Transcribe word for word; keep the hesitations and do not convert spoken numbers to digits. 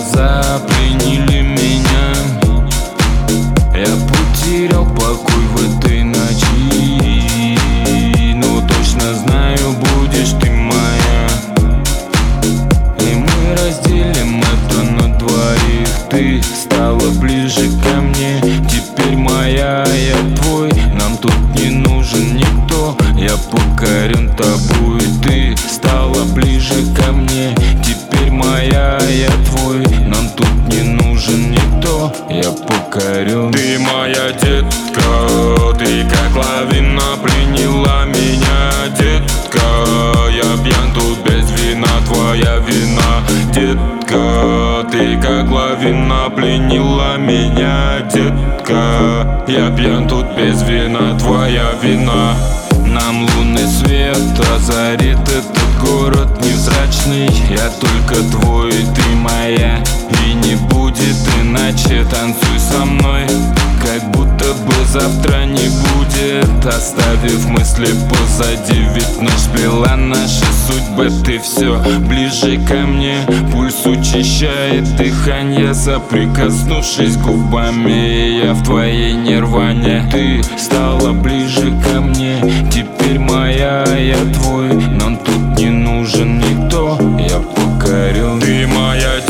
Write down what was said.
глаза пленили меня. Я потерял покой в этой ночи, но точно знаю, будешь ты моя. И мы разделим это на двоих. Ты стала ближе ко мне, теперь моя, я твой. Нам тут не нужен никто, я покорен тобой. Ты стала ближе ко мне, теперь моя, я твой. Нам тут не нужен никто, я покорен. Ты моя детка, ты как лавина пленила меня, детка. Я пьян тут без вина, твоя вина, детка. Ты как лавина пленила меня, детка. Я пьян тут без вина, твоя вина. Нам лунный свет озарит этот город невзрачный. Я только твой, ты моя, и не будет иначе. Танцуй со мной, как будто бы завтра не будет, оставив мысли позади. Ведь ночь сплела наши судьбы. Ты все ближе ко мне, пульс учащает дыхание. Соприкоснувшись губами, я в твоей нирване. Ты стала ближе ко мне, теперь моя, я твой. Нам тут не нужен никто, я покорен. Ты моя